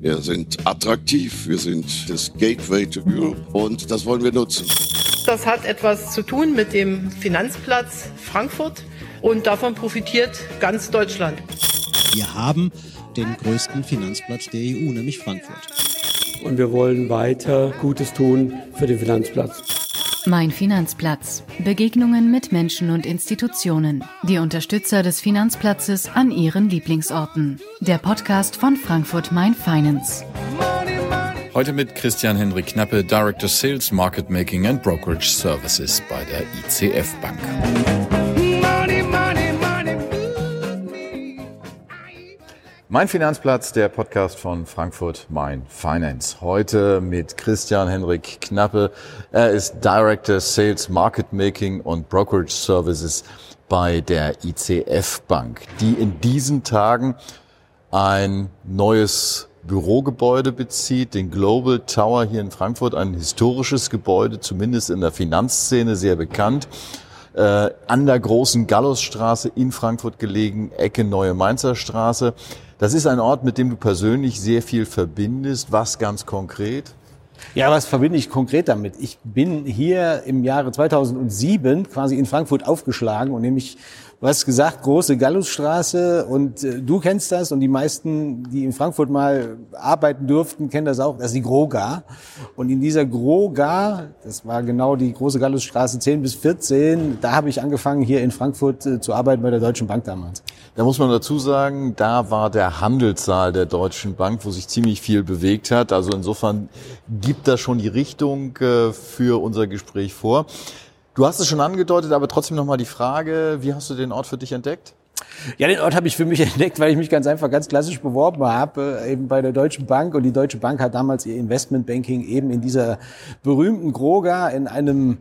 Wir sind attraktiv, wir sind das Gateway to Europe und das wollen wir nutzen. Das hat etwas zu tun mit dem Finanzplatz Frankfurt und davon profitiert ganz Deutschland. Wir haben den größten Finanzplatz der EU, nämlich Frankfurt. Und wir wollen weiter Gutes tun für den Finanzplatz. Mein Finanzplatz. Begegnungen mit Menschen und Institutionen. Die Unterstützer des Finanzplatzes an ihren Lieblingsorten. Der Podcast von Frankfurt Main Finance. Heute mit Christian Henrik Knappe, Director Sales, Market Making and Brokerage Services bei der ICF Bank. Mein Finanzplatz, der Podcast von Frankfurt Main Finance. Heute mit Christian Henrik Knappe. Er ist Director Sales, Market Making und Brokerage Services bei der ICF Bank, die in diesen Tagen ein neues Bürogebäude bezieht, den Global Tower hier in Frankfurt, ein historisches Gebäude, zumindest in der Finanzszene sehr bekannt. An der großen Gallusstraße in Frankfurt gelegen, Ecke Neue Mainzer Straße. Das ist ein Ort, mit dem du persönlich sehr viel verbindest. Was ganz konkret? Ja, was verbinde ich konkret damit? Ich bin hier im Jahre 2007 quasi in Frankfurt aufgeschlagen und nämlich, du hast gesagt, große Gallusstraße und du kennst das und die meisten, die in Frankfurt mal arbeiten durften, kennen das auch, das ist die GROGA. Und in dieser GROGA, das war genau die große Gallusstraße 10 bis 14, da habe ich angefangen, hier in Frankfurt zu arbeiten bei der Deutschen Bank damals. Da muss man dazu sagen, da war der Handelssaal der Deutschen Bank, wo sich ziemlich viel bewegt hat. Also insofern gibt das schon die Richtung für unser Gespräch vor. Du hast es schon angedeutet, aber trotzdem nochmal die Frage, wie hast du den Ort für dich entdeckt? Ja, den Ort habe ich für mich entdeckt, weil ich mich ganz einfach ganz klassisch beworben habe, eben bei der Deutschen Bank. Und die Deutsche Bank hat damals ihr Investmentbanking eben in dieser berühmten GROGA in einem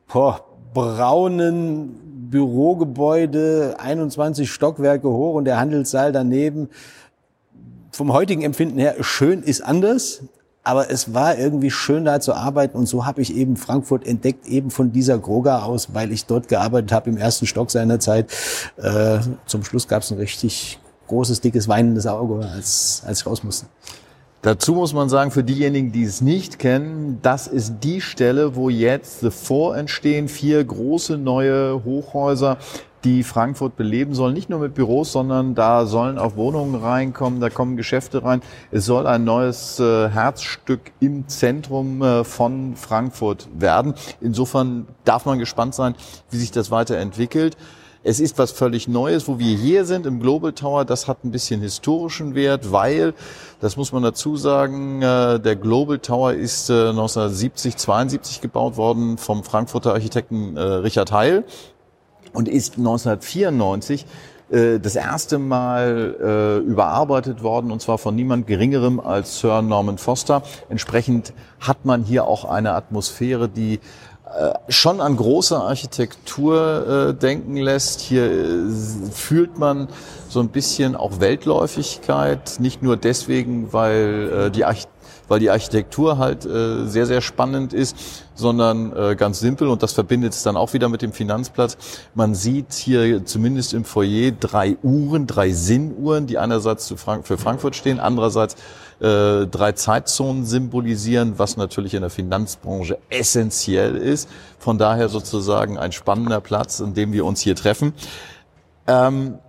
braunen Bürogebäude, 21 Stockwerke hoch und der Handelssaal daneben. Vom heutigen Empfinden her, schön ist anders. Aber es war irgendwie schön, da zu arbeiten und so habe ich eben Frankfurt entdeckt, eben von dieser GROGA aus, weil ich dort gearbeitet habe im ersten Stock seinerzeit. Zum Schluss gab es ein richtig großes, dickes, weinendes Auge, als ich raus musste. Dazu muss man sagen, für diejenigen, die es nicht kennen, das ist die Stelle, wo jetzt entstehen 4 große neue Hochhäuser, die Frankfurt beleben sollen, nicht nur mit Büros, sondern da sollen auch Wohnungen reinkommen, da kommen Geschäfte rein. Es soll ein neues Herzstück im Zentrum von Frankfurt werden. Insofern darf man gespannt sein, wie sich das weiterentwickelt. Es ist was völlig Neues, wo wir hier sind im Global Tower. Das hat ein bisschen historischen Wert, weil, das muss man dazu sagen, der Global Tower ist 1972 gebaut worden vom Frankfurter Architekten Richard Heil. Und ist 1994 das erste Mal überarbeitet worden, und zwar von niemand Geringerem als Sir Norman Foster. Entsprechend hat man hier auch eine Atmosphäre, die schon an große Architektur denken lässt. Hier fühlt man so ein bisschen auch Weltläufigkeit, nicht nur deswegen, weil die Architektur halt sehr, sehr spannend ist, sondern ganz simpel, und das verbindet es dann auch wieder mit dem Finanzplatz. Man sieht hier zumindest im Foyer 3 Sinnuhren, die einerseits für Frankfurt stehen, andererseits 3 Zeitzonen symbolisieren, was natürlich in der Finanzbranche essentiell ist. Von daher sozusagen ein spannender Platz, in dem wir uns hier treffen. Er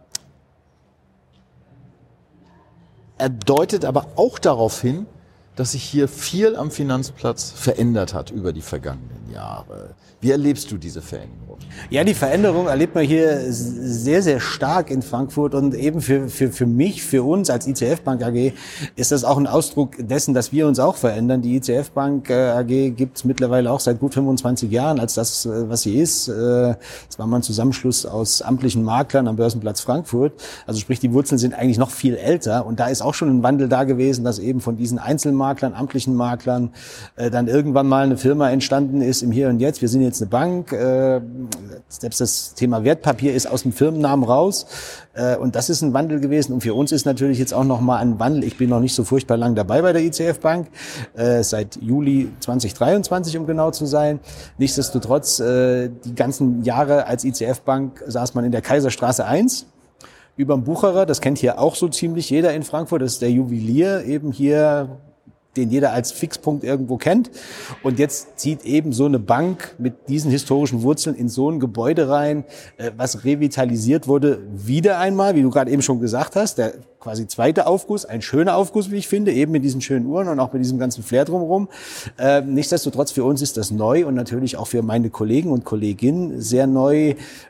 deutet aber auch darauf hin, dass sich hier viel am Finanzplatz verändert hat über die vergangenen Jahre. Wie erlebst du diese Veränderung? Ja, die Veränderung erlebt man hier sehr, sehr stark in Frankfurt und eben für mich, für uns als ICF Bank AG ist das auch ein Ausdruck dessen, dass wir uns auch verändern. Die ICF Bank AG gibt es mittlerweile auch seit gut 25 Jahren als das, was sie ist. Es war mal ein Zusammenschluss aus amtlichen Maklern am Börsenplatz Frankfurt. Also sprich, die Wurzeln sind eigentlich noch viel älter und da ist auch schon ein Wandel da gewesen, dass eben von diesen Einzelmaklern, amtlichen Maklern dann irgendwann mal eine Firma entstanden ist im Hier und Jetzt. Wir sind jetzt eine Bank. Selbst das Thema Wertpapier ist aus dem Firmennamen raus. Und das ist ein Wandel gewesen. Und für uns ist natürlich jetzt auch nochmal ein Wandel. Ich bin noch nicht so furchtbar lang dabei bei der ICF Bank, seit Juli 2023, um genau zu sein. Nichtsdestotrotz, die ganzen Jahre als ICF Bank saß man in der Kaiserstraße 1. über den Bucherer, das kennt hier auch so ziemlich jeder in Frankfurt, das ist der Juwelier, eben hier, den jeder als Fixpunkt irgendwo kennt. Und jetzt zieht eben so eine Bank mit diesen historischen Wurzeln in so ein Gebäude rein, was revitalisiert wurde, wieder einmal, wie du gerade eben schon gesagt hast, der quasi zweite Aufguss, ein schöner Aufguss, wie ich finde, eben mit diesen schönen Uhren und auch mit diesem ganzen Flair drumherum. Nichtsdestotrotz, für uns ist das neu und natürlich auch für meine Kollegen und Kolleginnen sehr neu.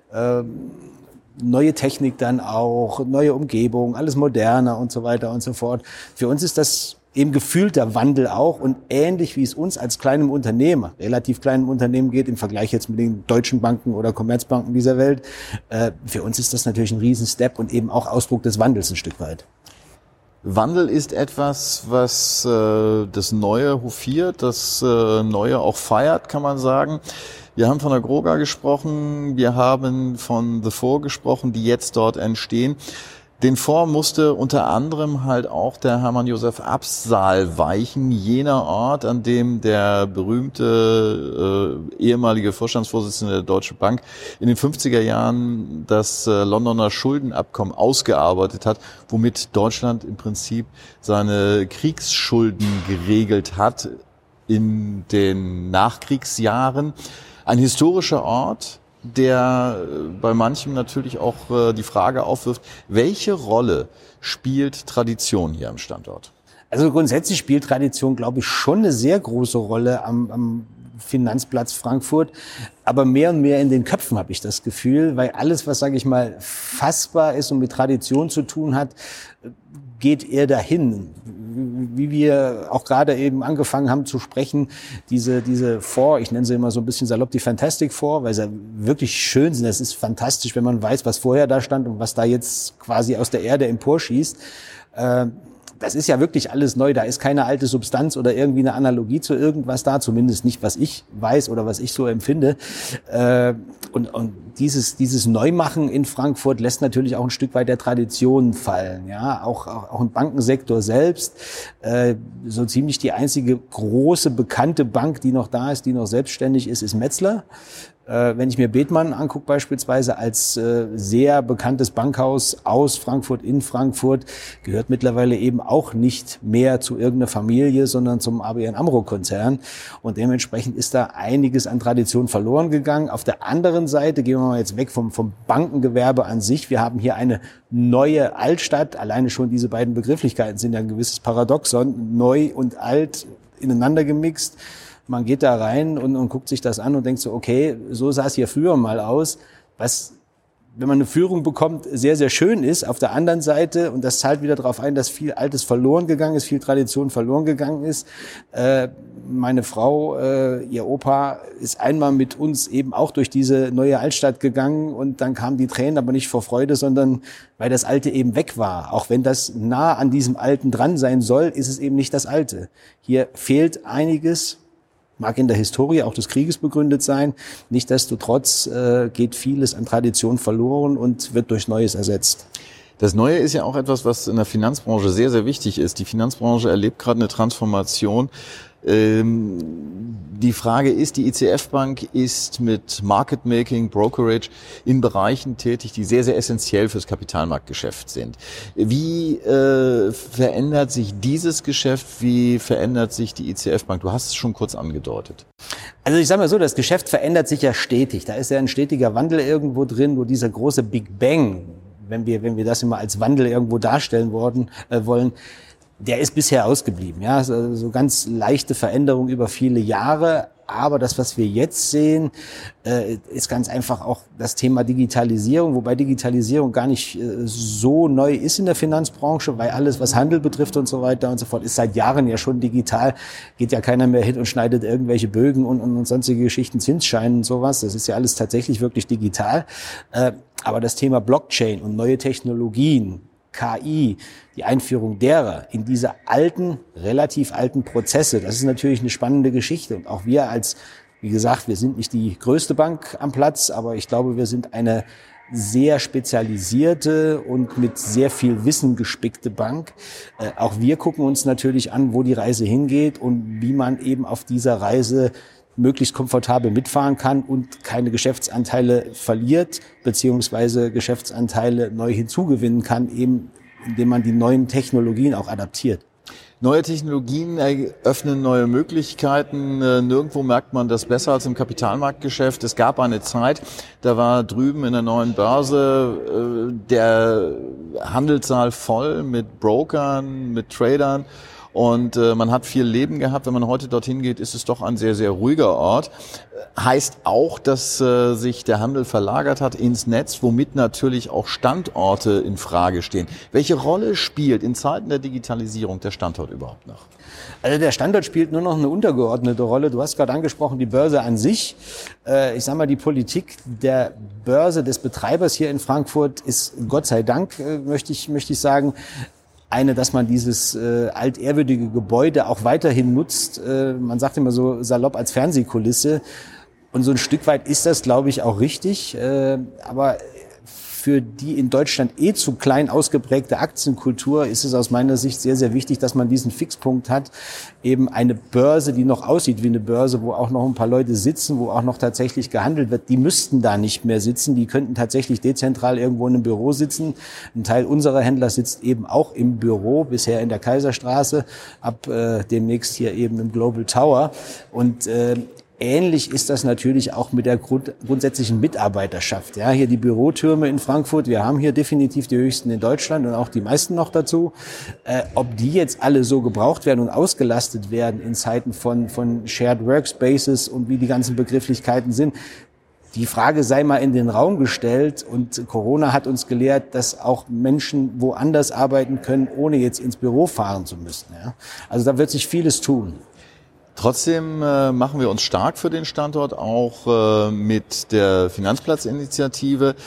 Neue Technik dann auch, neue Umgebung, alles moderner und so weiter und so fort. Für uns ist das eben gefühlter Wandel auch und ähnlich wie es uns als kleinem Unternehmen, relativ kleinem Unternehmen geht, im Vergleich jetzt mit den deutschen Banken oder Commerzbanken dieser Welt, für uns ist das natürlich ein Riesenstep und eben auch Ausdruck des Wandels ein Stück weit. Wandel ist etwas, was das Neue hofiert, das Neue auch feiert, kann man sagen. Wir haben von der Groga gesprochen, wir haben von The Four gesprochen, die jetzt dort entstehen. Den Fonds musste unter anderem halt auch der Hermann Josef Absal weichen, jener Ort, an dem der berühmte ehemalige Vorstandsvorsitzende der Deutschen Bank in den 50er Jahren das Londoner Schuldenabkommen ausgearbeitet hat, womit Deutschland im Prinzip seine Kriegsschulden geregelt hat in den Nachkriegsjahren. Ein historischer Ort, der bei manchem natürlich auch die Frage aufwirft, welche Rolle spielt Tradition hier am Standort? Also grundsätzlich spielt Tradition, glaube ich, schon eine sehr große Rolle am Finanzplatz Frankfurt, aber mehr und mehr in den Köpfen habe ich das Gefühl, weil alles, was, sage ich mal, fassbar ist und mit Tradition zu tun hat, geht eher dahin. Wie wir auch gerade eben angefangen haben zu sprechen, diese Four, ich nenne sie immer so ein bisschen salopp die Fantastic Four, weil sie wirklich schön sind. Es ist fantastisch, wenn man weiß, was vorher da stand und was da jetzt quasi aus der Erde emporschießt. Das ist ja wirklich alles neu, da ist keine alte Substanz oder irgendwie eine Analogie zu irgendwas da, zumindest nicht, was ich weiß oder was ich so empfinde. Und dieses Neumachen in Frankfurt lässt natürlich auch ein Stück weit der Tradition fallen. Ja, auch im Bankensektor selbst, so ziemlich die einzige große, bekannte Bank, die noch da ist, die noch selbstständig ist Metzler. Wenn ich mir Bethmann angucke beispielsweise als sehr bekanntes Bankhaus aus Frankfurt in Frankfurt, gehört mittlerweile eben auch nicht mehr zu irgendeiner Familie, sondern zum ABN AMRO-Konzern. Und dementsprechend ist da einiges an Tradition verloren gegangen. Auf der anderen Seite gehen wir mal jetzt weg vom Bankengewerbe an sich. Wir haben hier eine neue Altstadt. Alleine schon diese beiden Begrifflichkeiten sind ja ein gewisses Paradoxon. Neu und alt ineinander gemixt. Man geht da rein und guckt sich das an und denkt so, okay, so sah es hier früher mal aus, was, wenn man eine Führung bekommt, sehr, sehr schön ist. Auf der anderen Seite, und das zahlt wieder darauf ein, dass viel Altes verloren gegangen ist, viel Tradition verloren gegangen ist. Meine Frau, ihr Opa, ist einmal mit uns eben auch durch diese neue Altstadt gegangen und dann kamen die Tränen, aber nicht vor Freude, sondern weil das Alte eben weg war. Auch wenn das nah an diesem Alten dran sein soll, ist es eben nicht das Alte. Hier fehlt einiges. Mag in der Historie auch des Krieges begründet sein. Nichtsdestotrotz geht vieles an Tradition verloren und wird durch Neues ersetzt. Das Neue ist ja auch etwas, was in der Finanzbranche sehr, sehr wichtig ist. Die Finanzbranche erlebt gerade eine Transformation. Die Frage ist, die ICF-Bank ist mit Market Making, Brokerage in Bereichen tätig, die sehr, sehr essentiell fürs Kapitalmarktgeschäft sind. Wie verändert sich dieses Geschäft? Wie verändert sich die ICF-Bank? Du hast es schon kurz angedeutet. Also ich sage mal so, das Geschäft verändert sich ja stetig. Da ist ja ein stetiger Wandel irgendwo drin, wo dieser große Big Bang, wenn wir das immer als Wandel irgendwo darstellen wollen, der ist bisher ausgeblieben. Ja, so ganz leichte Veränderung über viele Jahre. Aber das, was wir jetzt sehen, ist ganz einfach auch das Thema Digitalisierung, wobei Digitalisierung gar nicht so neu ist in der Finanzbranche, weil alles, was Handel betrifft und so weiter und so fort, ist seit Jahren ja schon digital. Geht ja keiner mehr hin und schneidet irgendwelche Bögen und sonstige Geschichten, Zinsscheine und sowas. Das ist ja alles tatsächlich wirklich digital. Aber das Thema Blockchain und neue Technologien, KI, die Einführung derer in diese relativ alten Prozesse, das ist natürlich eine spannende Geschichte. Und auch wir wie gesagt, wir sind nicht die größte Bank am Platz, aber ich glaube, wir sind eine sehr spezialisierte und mit sehr viel Wissen gespickte Bank. Auch wir gucken uns natürlich an, wo die Reise hingeht und wie man eben auf dieser Reise möglichst komfortabel mitfahren kann und keine Geschäftsanteile verliert, beziehungsweise Geschäftsanteile neu hinzugewinnen kann, eben indem man die neuen Technologien auch adaptiert. Neue Technologien eröffnen neue Möglichkeiten. Nirgendwo merkt man das besser als im Kapitalmarktgeschäft. Es gab eine Zeit, da war drüben in der neuen Börse der Handelssaal voll mit Brokern, mit Tradern. Und man hat viel Leben gehabt. Wenn man heute dorthin geht, ist es doch ein sehr, sehr ruhiger Ort. Heißt auch, dass sich der Handel verlagert hat ins Netz, womit natürlich auch Standorte in Frage stehen. Welche Rolle spielt in Zeiten der Digitalisierung der Standort überhaupt noch? Also der Standort spielt nur noch eine untergeordnete Rolle. Du hast gerade angesprochen, die Börse an sich. Ich sage mal, die Politik der Börse, des Betreibers hier in Frankfurt ist, Gott sei Dank, möchte ich sagen, eine, dass man dieses altehrwürdige Gebäude auch weiterhin nutzt. Man sagt immer so salopp als Fernsehkulisse. Und so ein Stück weit ist das, glaube ich, auch richtig. Aber für die in Deutschland zu klein ausgeprägte Aktienkultur ist es aus meiner Sicht sehr, sehr wichtig, dass man diesen Fixpunkt hat. Eben eine Börse, die noch aussieht wie eine Börse, wo auch noch ein paar Leute sitzen, wo auch noch tatsächlich gehandelt wird. Die müssten da nicht mehr sitzen. Die könnten tatsächlich dezentral irgendwo in einem Büro sitzen. Ein Teil unserer Händler sitzt eben auch im Büro, bisher in der Kaiserstraße, ab demnächst hier eben im Global Tower. Und ähnlich ist das natürlich auch mit der grundsätzlichen Mitarbeiterschaft. Ja, hier die Bürotürme in Frankfurt, wir haben hier definitiv die höchsten in Deutschland und auch die meisten noch dazu. Ob die jetzt alle so gebraucht werden und ausgelastet werden in Zeiten von Shared Workspaces und wie die ganzen Begrifflichkeiten sind, die Frage sei mal in den Raum gestellt. Und Corona hat uns gelehrt, dass auch Menschen woanders arbeiten können, ohne jetzt ins Büro fahren zu müssen. Ja? Also da wird sich vieles tun. Trotzdem machen wir uns stark für den Standort, auch mit der Finanzplatzinitiative.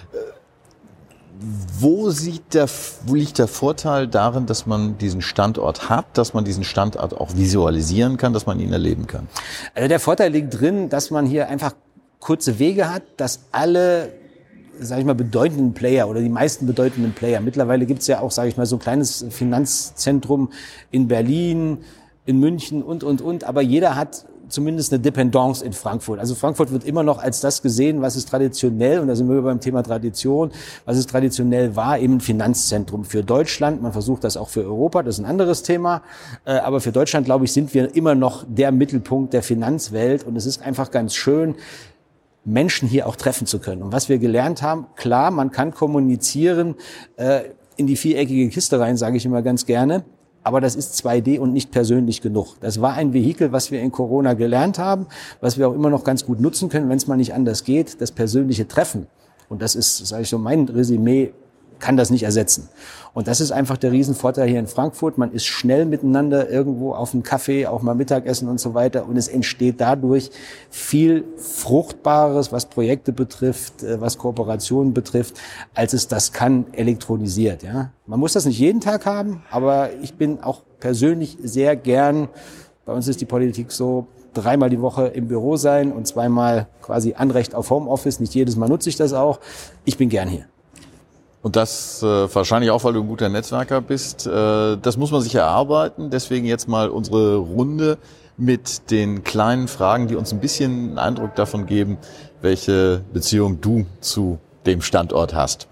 Wo liegt der Vorteil darin, dass man diesen Standort hat, dass man diesen Standort auch visualisieren kann, dass man ihn erleben kann? Also der Vorteil liegt drin, dass man hier einfach kurze Wege hat, dass alle, sage ich mal, bedeutenden Player oder die meisten bedeutenden Player, mittlerweile gibt es ja auch, sage ich mal, so ein kleines Finanzzentrum in Berlin, in München und, aber jeder hat zumindest eine Dependance in Frankfurt. Also Frankfurt wird immer noch als das gesehen, was es traditionell, und da sind wir beim Thema Tradition, was es traditionell war, eben ein Finanzzentrum für Deutschland. Man versucht das auch für Europa, das ist ein anderes Thema. Aber für Deutschland, glaube ich, sind wir immer noch der Mittelpunkt der Finanzwelt. Und es ist einfach ganz schön, Menschen hier auch treffen zu können. Und was wir gelernt haben, klar, man kann kommunizieren in die viereckige Kiste rein, sage ich immer ganz gerne. Aber das ist 2D und nicht persönlich genug. Das war ein Vehikel, was wir in Corona gelernt haben, was wir auch immer noch ganz gut nutzen können, wenn es mal nicht anders geht, das persönliche Treffen. Und das ist, sage ich so, mein Resümee, kann das nicht ersetzen. Und das ist einfach der Riesenvorteil hier in Frankfurt. Man ist schnell miteinander irgendwo auf einem Café, auch mal Mittagessen und so weiter. Und es entsteht dadurch viel Fruchtbares, was Projekte betrifft, was Kooperationen betrifft, als es das kann elektronisiert. Ja, man muss das nicht jeden Tag haben, aber ich bin auch persönlich sehr gern, bei uns ist die Politik so, 3-mal die Woche im Büro sein und 2-mal quasi Anrecht auf Homeoffice. Nicht jedes Mal nutze ich das auch. Ich bin gern hier. Und das wahrscheinlich auch, weil du ein guter Netzwerker bist. Das muss man sich erarbeiten. Deswegen jetzt mal unsere Runde mit den kleinen Fragen, die uns ein bisschen einen Eindruck davon geben, welche Beziehung du zu dem Standort hast.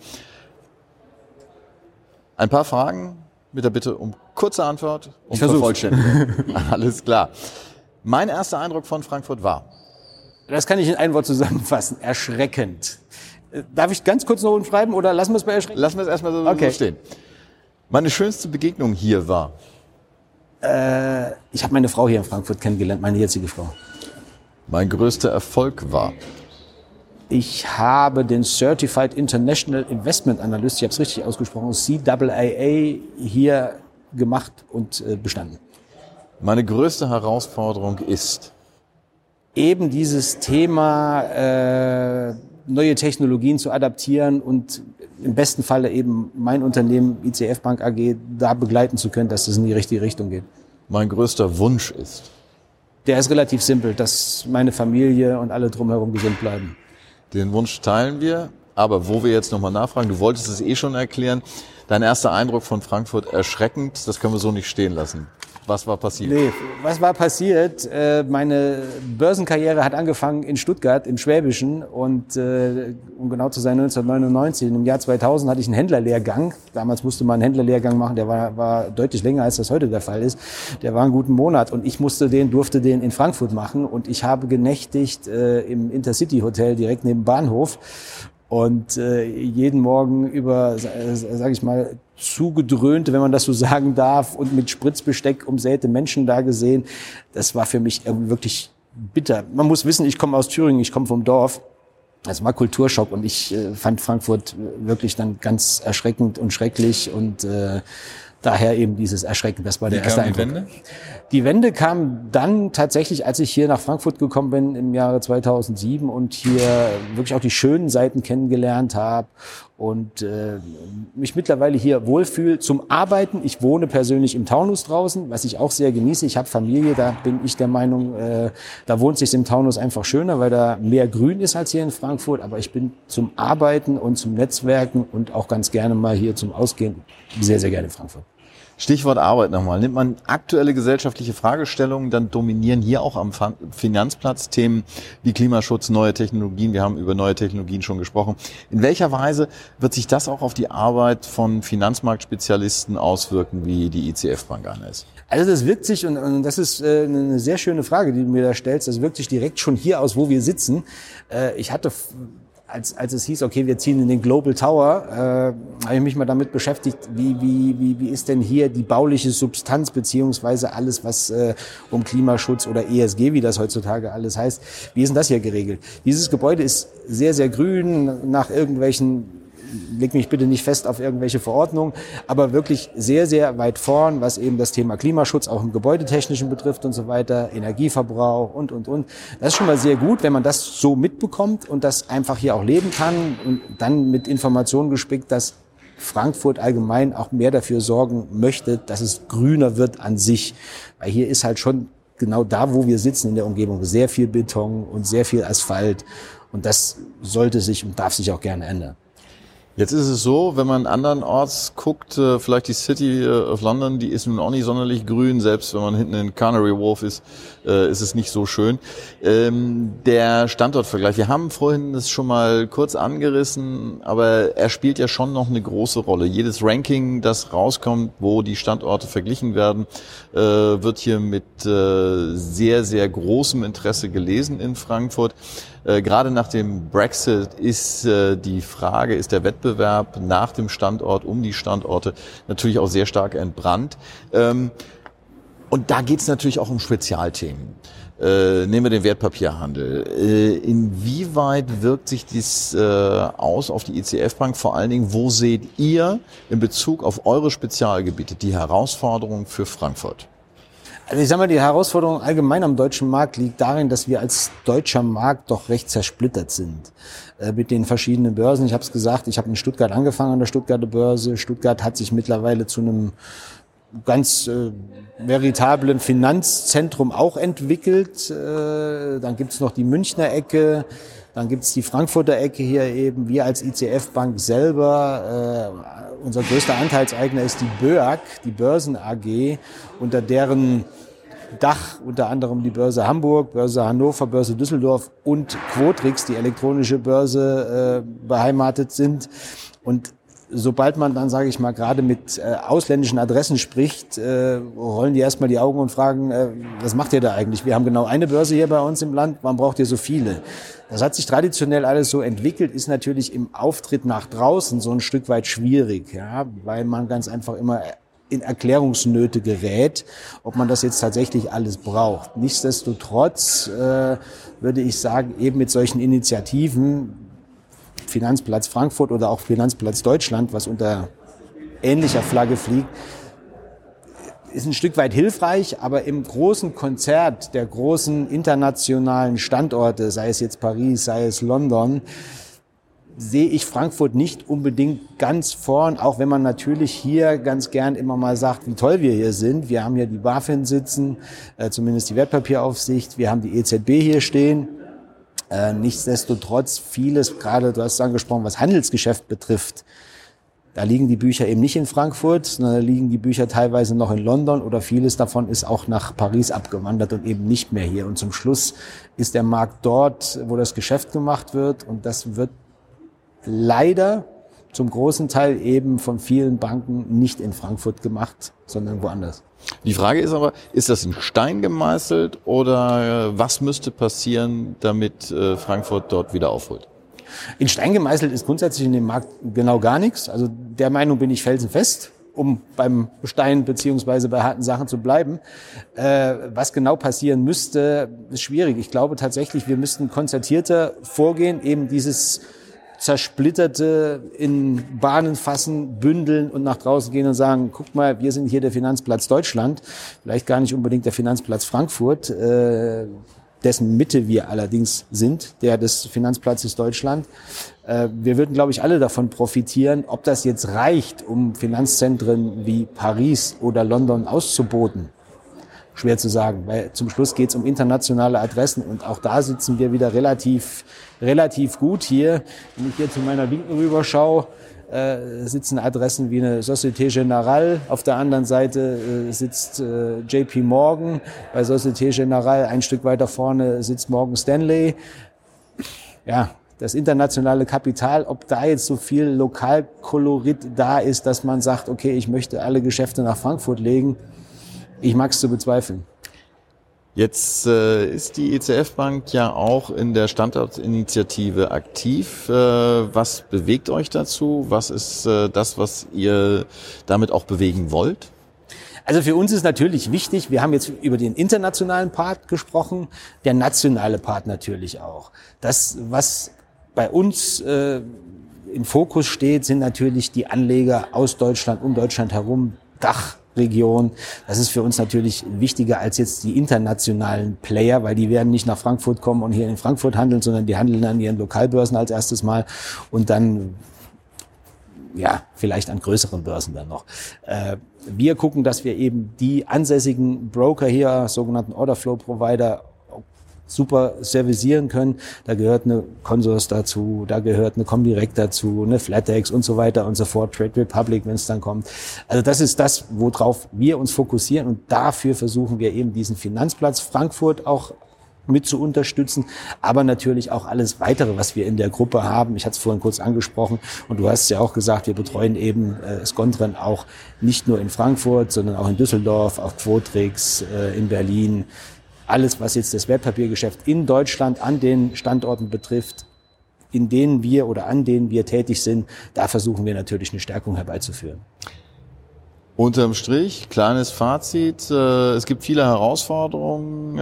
Ein paar Fragen mit der Bitte um kurze Antwort und Vervollständigung. Alles klar. Mein erster Eindruck von Frankfurt war? Das kann ich in ein Wort zusammenfassen. Erschreckend. Darf ich ganz kurz noch umschreiben oder lassen wir es bei erschreckend? Lassen wir es erstmal so stehen. Meine schönste Begegnung hier war? Ich habe meine Frau hier in Frankfurt kennengelernt, meine jetzige Frau. Mein größter Erfolg war? Ich habe den Certified International Investment Analyst, ich habe es richtig ausgesprochen, CAAA hier gemacht und bestanden. Meine größte Herausforderung ist? Eben dieses Thema neue Technologien zu adaptieren und im besten Falle eben mein Unternehmen ICF Bank AG da begleiten zu können, dass das in die richtige Richtung geht. Mein größter Wunsch ist? Der ist relativ simpel, dass meine Familie und alle drumherum gesund bleiben. Den Wunsch teilen wir, aber wo wir jetzt nochmal nachfragen, du wolltest es schon erklären, dein erster Eindruck von Frankfurt erschreckend, das können wir so nicht stehen lassen. Was war passiert? Nee, was war passiert? Meine Börsenkarriere hat angefangen in Stuttgart, im Schwäbischen. Und um genau zu sein, 1999, im Jahr 2000 hatte ich einen Händlerlehrgang. Damals musste man einen Händlerlehrgang machen, der war deutlich länger, als das heute der Fall ist. Der war einen guten Monat und ich durfte den in Frankfurt machen. Und ich habe genächtigt im Intercity-Hotel direkt neben dem Bahnhof. Und jeden Morgen über, sage ich mal, zugedröhnte, wenn man das so sagen darf, und mit Spritzbesteck umsäte Menschen da gesehen. Das war für mich wirklich bitter. Man muss wissen, ich komme aus Thüringen, ich komme vom Dorf. Das war Kulturschock und ich fand Frankfurt wirklich dann ganz erschreckend und schrecklich und daher eben dieses Erschrecken. Das war der erste Eindruck. Die Wende? Die Wende kam dann tatsächlich, als ich hier nach Frankfurt gekommen bin im Jahre 2007 und hier wirklich auch die schönen Seiten kennengelernt habe und mich mittlerweile hier wohlfühle zum Arbeiten. Ich wohne persönlich im Taunus draußen, was ich auch sehr genieße. Ich habe Familie, da bin ich der Meinung, da wohnt sich im Taunus einfach schöner, weil da mehr Grün ist als hier in Frankfurt. Aber ich bin zum Arbeiten und zum Netzwerken und auch ganz gerne mal hier zum Ausgehen sehr, sehr gerne in Frankfurt. Stichwort Arbeit nochmal. Nimmt man aktuelle gesellschaftliche Fragestellungen, dann dominieren hier auch am Finanzplatz Themen wie Klimaschutz, neue Technologien. Wir haben über neue Technologien schon gesprochen. In welcher Weise wird sich das auch auf die Arbeit von Finanzmarktspezialisten auswirken, wie die ICF Bank einer ist? Also das wirkt sich, und das ist eine sehr schöne Frage, die du mir da stellst, das wirkt sich direkt schon hier aus, wo wir sitzen. Ich hatte... Als es hieß, okay, wir ziehen in den Global Tower, habe ich mich mal damit beschäftigt, wie ist denn hier die bauliche Substanz beziehungsweise alles, was um Klimaschutz oder ESG, wie das heutzutage alles heißt, wie ist denn das hier geregelt? Dieses Gebäude ist sehr, sehr grün, nach irgendwelchen, leg mich bitte nicht fest auf irgendwelche Verordnungen, aber wirklich sehr, sehr weit vorn, was eben das Thema Klimaschutz auch im Gebäudetechnischen betrifft und so weiter, Energieverbrauch und. Das ist schon mal sehr gut, wenn man das so mitbekommt und das einfach hier auch leben kann und dann mit Informationen gespickt, dass Frankfurt allgemein auch mehr dafür sorgen möchte, dass es grüner wird an sich. Weil hier ist halt schon genau da, wo wir sitzen in der Umgebung, sehr viel Beton und sehr viel Asphalt und das sollte sich und darf sich auch gerne ändern. Jetzt ist es so, wenn man andernorts guckt, vielleicht die City of London, die ist nun auch nicht sonderlich grün, selbst wenn man hinten in Canary Wharf ist es nicht so schön. Der Standortvergleich, wir haben vorhin das schon mal kurz angerissen, aber er spielt ja schon noch eine große Rolle. Jedes Ranking, das rauskommt, wo die Standorte verglichen werden, wird hier mit sehr, sehr großem Interesse gelesen in Frankfurt. Gerade nach dem Brexit ist die Frage, ist der Wettbewerb nach dem Standort, um die Standorte natürlich auch sehr stark entbrannt. Und da geht es natürlich auch um Spezialthemen. Nehmen wir den Wertpapierhandel. Inwieweit wirkt sich dies aus auf die ICF Bank? Vor allen Dingen, wo seht ihr in Bezug auf eure Spezialgebiete die Herausforderung für Frankfurt? Also ich sag mal, die Herausforderung allgemein am deutschen Markt liegt darin, dass wir als deutscher Markt doch recht zersplittert sind mit den verschiedenen Börsen. Ich habe es gesagt, ich habe in Stuttgart angefangen an der Stuttgarter Börse. Stuttgart hat sich mittlerweile zu einem ganz veritablen Finanzzentrum auch entwickelt. Dann gibt's noch die Münchner Ecke, dann gibt's die Frankfurter Ecke hier eben. Wir als ICF Bank selber, unser größter Anteilseigner ist die BÖAG, die Börsen AG, unter deren Dach unter anderem die Börse Hamburg, Börse Hannover, Börse Düsseldorf und Quotrix, die elektronische Börse, beheimatet sind. Und sobald man dann, sage ich mal, gerade mit ausländischen Adressen spricht, rollen die erstmal die Augen und fragen, was macht ihr da eigentlich? Wir haben genau eine Börse hier bei uns im Land, warum braucht ihr so viele? Das hat sich traditionell alles so entwickelt, ist natürlich im Auftritt nach draußen so ein Stück weit schwierig, ja, weil man ganz einfach immer in Erklärungsnöte gerät, ob man das jetzt tatsächlich alles braucht. Nichtsdestotrotz würde ich sagen, eben mit solchen Initiativen, Finanzplatz Frankfurt oder auch Finanzplatz Deutschland, was unter ähnlicher Flagge fliegt, ist ein Stück weit hilfreich, aber im großen Konzert der großen internationalen Standorte, sei es jetzt Paris, sei es London, sehe ich Frankfurt nicht unbedingt ganz vorn, auch wenn man natürlich hier ganz gern immer mal sagt, wie toll wir hier sind. Wir haben hier die BaFin sitzen, zumindest die Wertpapieraufsicht, wir haben die EZB hier stehen. Nichtsdestotrotz vieles, gerade du hast es angesprochen, was Handelsgeschäft betrifft, Da liegen die Bücher eben nicht in Frankfurt, sondern da liegen die Bücher teilweise noch in London oder vieles davon ist auch nach Paris abgewandert und eben nicht mehr hier. Und zum Schluss ist der Markt dort, wo das Geschäft gemacht wird und das wird leider zum großen Teil eben von vielen Banken nicht in Frankfurt gemacht, sondern woanders. Die Frage ist aber, ist das in Stein gemeißelt oder was müsste passieren, damit Frankfurt dort wieder aufholt? In Stein gemeißelt ist grundsätzlich in dem Markt genau gar nichts. Also der Meinung bin ich felsenfest, um beim Stein beziehungsweise bei harten Sachen zu bleiben. Was genau passieren müsste, ist schwierig. Ich glaube tatsächlich, wir müssten konzertierter vorgehen, eben dieses Zersplitterte in Bahnen fassen, bündeln und nach draußen gehen und sagen, guck mal, wir sind hier der Finanzplatz Deutschland, vielleicht gar nicht unbedingt der Finanzplatz Frankfurt, dessen Mitte wir allerdings sind, der des Finanzplatzes Deutschland. Wir würden, glaube ich, alle davon profitieren. Ob das jetzt reicht, um Finanzzentren wie Paris oder London auszuboten, schwer zu sagen, weil zum Schluss geht es um internationale Adressen und auch da sitzen wir wieder relativ gut hier. Wenn ich hier zu meiner Linken rüberschaue, sitzen Adressen wie eine Société Générale. Auf der anderen Seite sitzt JP Morgan. Bei Société Générale ein Stück weiter vorne sitzt Morgan Stanley. Ja, das internationale Kapital, ob da jetzt so viel Lokalkolorit da ist, dass man sagt, okay, ich möchte alle Geschäfte nach Frankfurt legen, ich mag es zu bezweifeln. Jetzt ist die ECF Bank ja auch in der Standortinitiative aktiv. Was bewegt euch dazu? Was ist das, was ihr damit auch bewegen wollt? Also für uns ist natürlich wichtig, wir haben jetzt über den internationalen Part gesprochen, der nationale Part natürlich auch. Das, was bei uns im Fokus steht, sind natürlich die Anleger aus Deutschland, um Deutschland herum, Dachregion. Das ist für uns natürlich wichtiger als jetzt die internationalen Player, weil die werden nicht nach Frankfurt kommen und hier in Frankfurt handeln, sondern die handeln an ihren Lokalbörsen als erstes Mal und dann ja, vielleicht an größeren Börsen dann noch. Wir gucken, dass wir eben die ansässigen Broker hier, sogenannten Orderflow-Provider, super servicieren können. Da gehört eine Consors dazu, da gehört eine Comdirect dazu, eine Flatex und so weiter und so fort, Trade Republic, wenn es dann kommt. Also das ist das, worauf wir uns fokussieren und dafür versuchen wir eben diesen Finanzplatz Frankfurt auch mit zu unterstützen, aber natürlich auch alles Weitere, was wir in der Gruppe haben. Ich hatte es vorhin kurz angesprochen und du hast ja auch gesagt, wir betreuen eben Scontren auch nicht nur in Frankfurt, sondern auch in Düsseldorf, auf Quotrix, in Berlin. Alles, was jetzt das Wertpapiergeschäft in Deutschland an den Standorten betrifft, in denen wir oder an denen wir tätig sind, da versuchen wir natürlich eine Stärkung herbeizuführen. Unterm Strich, kleines Fazit, es gibt viele Herausforderungen.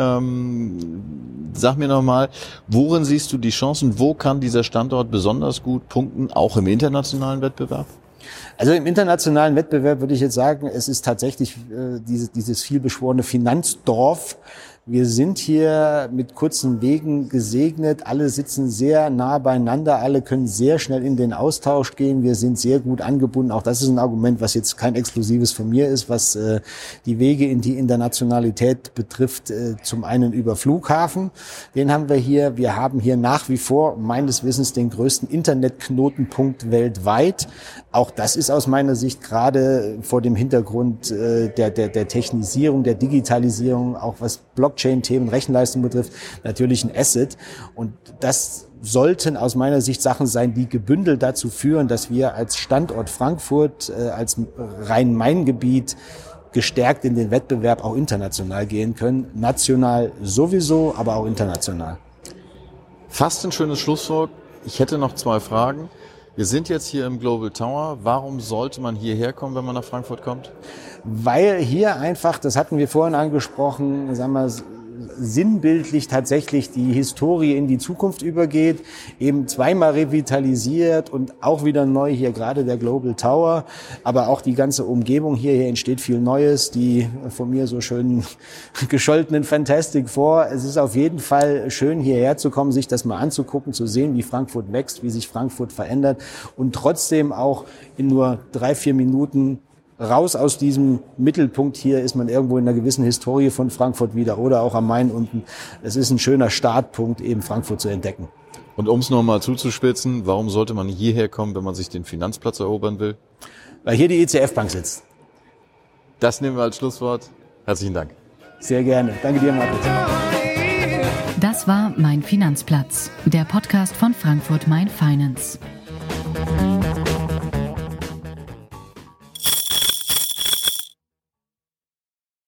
Sag mir nochmal, worin siehst du die Chancen? Wo kann dieser Standort besonders gut punkten, auch im internationalen Wettbewerb? Also im internationalen Wettbewerb würde ich jetzt sagen, es ist tatsächlich dieses vielbeschworene Finanzdorf. Wir sind hier mit kurzen Wegen gesegnet. Alle sitzen sehr nah beieinander. Alle können sehr schnell in den Austausch gehen. Wir sind sehr gut angebunden. Auch das ist ein Argument, was jetzt kein exklusives von mir ist, was die Wege in die Internationalität betrifft. Zum einen über Flughafen. Den haben wir hier. Wir haben hier nach wie vor meines Wissens den größten Internetknotenpunkt weltweit. Auch das ist aus meiner Sicht gerade vor dem Hintergrund der Technisierung, der Digitalisierung, auch was Blockchain-Themen, Rechenleistung betrifft, natürlich ein Asset. Und das sollten aus meiner Sicht Sachen sein, die gebündelt dazu führen, dass wir als Standort Frankfurt, als Rhein-Main-Gebiet gestärkt in den Wettbewerb auch international gehen können. National sowieso, aber auch international. Fast ein schönes Schlusswort. Ich hätte noch 2 Fragen. Wir sind jetzt hier im Global Tower. Warum sollte man hierher kommen, wenn man nach Frankfurt kommt? Weil hier einfach, das hatten wir vorhin angesprochen, sagen wir, sinnbildlich tatsächlich die Historie in die Zukunft übergeht, eben zweimal revitalisiert und auch wieder neu hier gerade der Global Tower, aber auch die ganze Umgebung hier entsteht viel Neues, die von mir so schön gescholtenen Fantastic Four. Es ist auf jeden Fall schön hierher zu kommen, sich das mal anzugucken, zu sehen, wie Frankfurt wächst, wie sich Frankfurt verändert und trotzdem auch in nur 3-4 Minuten raus aus diesem Mittelpunkt hier ist man irgendwo in einer gewissen Historie von Frankfurt wieder oder auch am Main unten. Es ist ein schöner Startpunkt, eben Frankfurt zu entdecken. Und um es nochmal zuzuspitzen, warum sollte man hierher kommen, wenn man sich den Finanzplatz erobern will? Weil hier die ICF Bank sitzt. Das nehmen wir als Schlusswort. Herzlichen Dank. Sehr gerne. Danke dir, Markus. Das war Mein Finanzplatz, der Podcast von Frankfurt Main Finance.